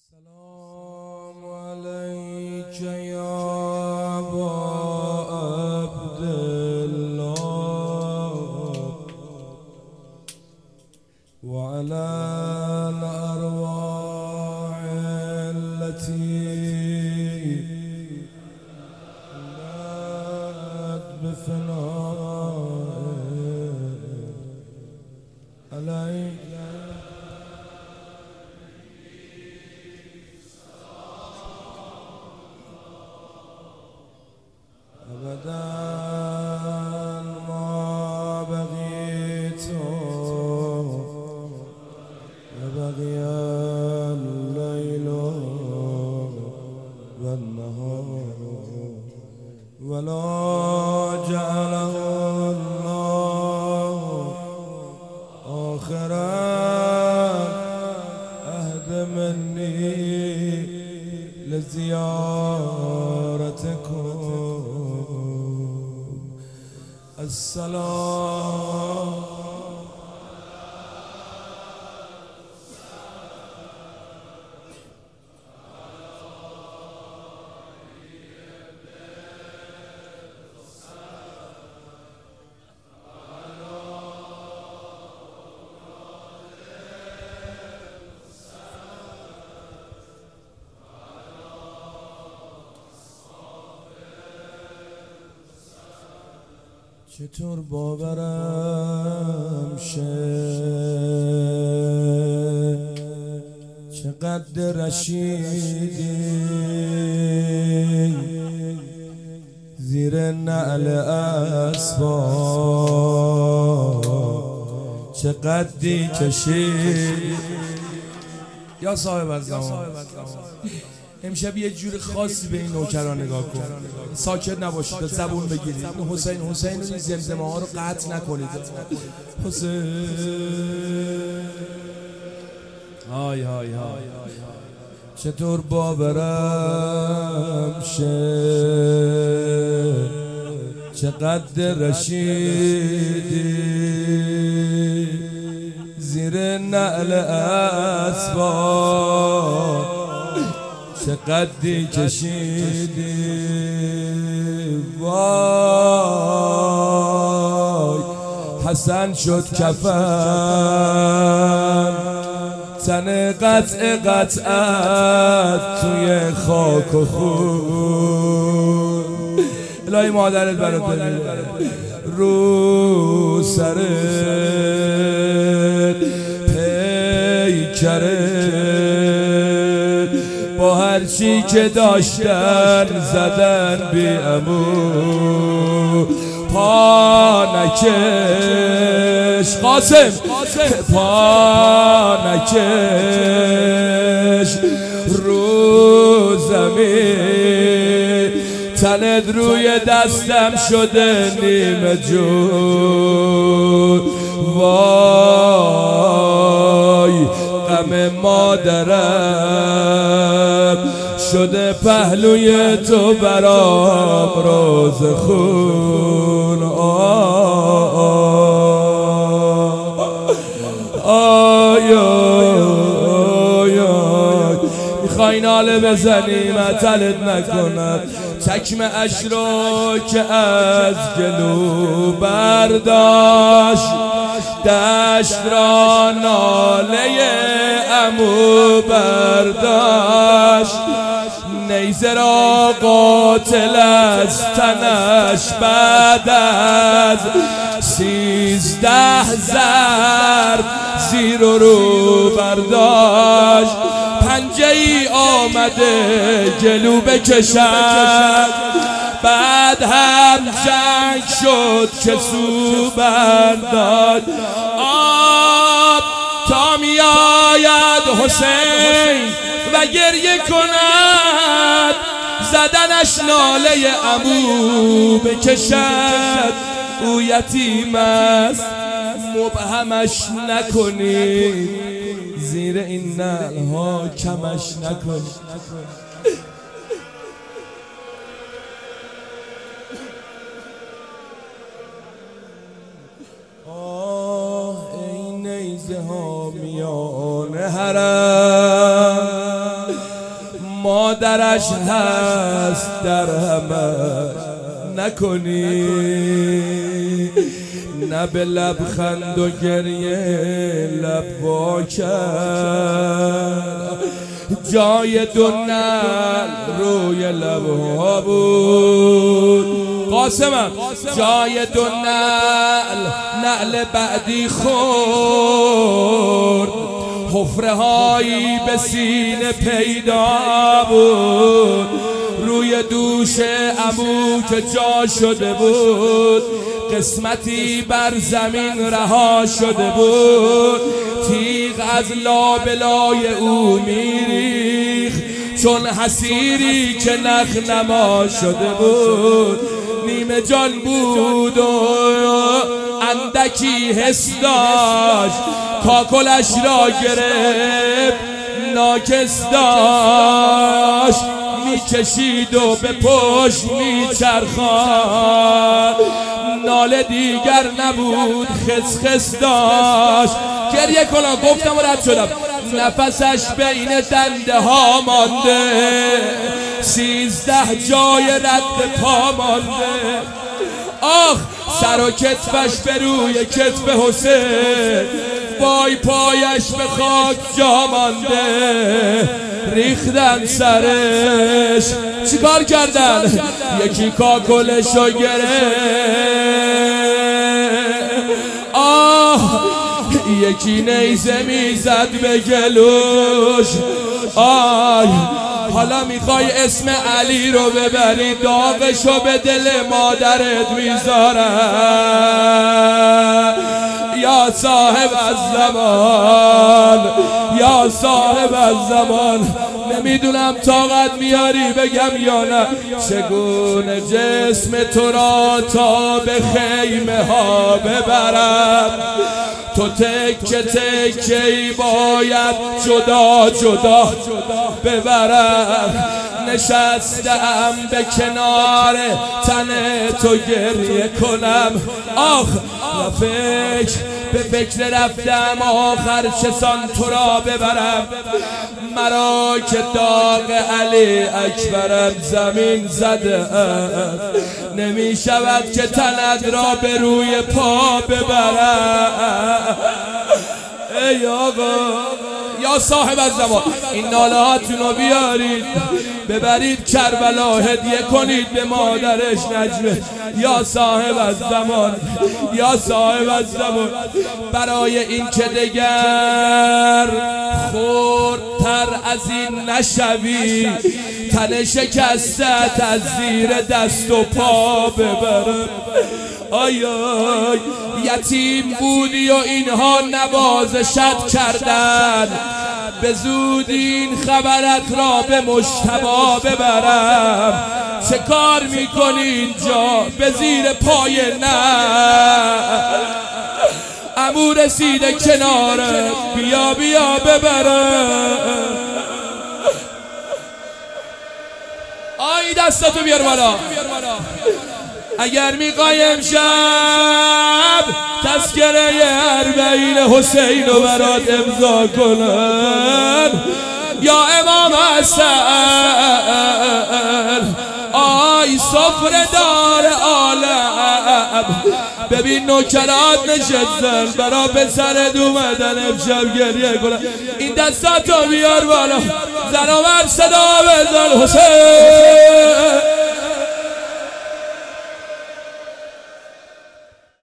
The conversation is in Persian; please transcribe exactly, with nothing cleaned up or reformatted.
السلام عليك يا أبا عبد الله وعلى الأرواح التي نادت بفنائك عليك أبدا ما بغيت وبغي الليل والنهار ولا جعله الله آخر عهد مني لزيارتكم. السلام چطور باورم شه چقدر رشیدی زیر نعل اسباب چقدری کشید یا صاحب الزمان. امشب یه جور خاصی به این نوکران نگاه کن، ساکت نباشید، زبون بگیرید. حسین حسین این زمزمه ها رو قطع نکنید. حسین های های های چطور باورم شه چقدر رشیدی زیر نعل اسباب چقدری کشیدی. وای حسن شد کفن تن قطع قطعت توی خاک و خون. الهی مادرت برات بمیره رو سرت پیکرت با هر چی که داشتن زدن بی امو. پا نکش قاسم پا نکش رو زمین تنت روی دستم شده نیمه جون. وای غم مادرم شده پهلوی تو برام روز خون. آی آی آی میخوای ناله بزنی مطلت نکند چکم اش رو که از گلو برداشت دشت را ناله عمو برداشت. نیزه را قاتل از تنش بعد از سیزده ضرب زیر و رو برداشت. پنجه ای آمده گلو بکشد بعد هم جنگ شد که سو برداد. آب تا می آید حسین و گریه کند زدنش ناله عمو بکشد. او یتیم است مبهمش نکنی زیر این نعل ها کمش نکنی. آه ای نیزه ها میان حرم مادرش هست در همه نکنی، نه به لبخند و گریه لب وا کرد، جای دو نعل روی لبها بود. قاسمم جای دو نعل نعل بعدی خورد، حفره هایی به سینه پیدا بود، روی دوش عمو که جا شده بود، قسمتی بر زمین رها شده بود، تیغ از لابلای او میریخ چون حسیری که نخ نما شده بود. نیمه جان بود و اندکی حس داشت، کاکلش را گرفت ناکس داشت، میکشید و به پشت میچرخاند، ناله دیگر نبود خس خس داشت. گریه کنم گفتم و رد شدم، نفسش بین دنده ها مانده، سیزده جای رد پا مانده. آخ سر و کتفش به روی کتف حسین، پای پایش به خاک جا مانده، ریختن سرش. چیکار کردن؟ یکی کاکلشو گرفت، آه یکی نیزه میزد به گلوش. آی حالا میخوای اسم علی رو ببری، داغشو به دل مادرت میذارم. یا صاحب از زمان، یا صاحب از زمان، نمیدونم طاقت میاری بگم یا نه، چگونه جسم تو را تا به خیمه ها ببرم، تو تکه تکه ای باید جدا جدا ببرم. نشستم به کنار تن تو گریه کنم، آخ و فکر به فکر رفتم آخر چسان تو را ببرم، مرا که داغ علی اکبرم زمین زده نمی شود که تنت را به روی پا ببرم. ای آقا یا صاحب از زمان، این ناله هاتون رو بیارید ببرید کربلا هدیه کنید به مادرش نجمه. یا صاحب از زمان، یا صاحب از زمان، برای این که دگر خردتر از این نشوی، تن شکستت از زیر دست و پا ببرم. آی آی یتیم بودی و اینها نوازشت کردن، به زودی این خبرت را به مجتبی ببرم. چه کار میکنی اینجا به زیر پای نه؟ عمو رسیده کناره، بیا بیا ببرم. آی دستتو بیار بالا. اگر میخوای امشب تذکره اربعین حسین رو برات امضا کنن، یا امام حسن آی سفره دار عالم، ببین نوکرات نشستن برا پسرت اومدن امشب گریه کنن. این دستاتو بیار بالا، زن و مرد صدا بزن حسین.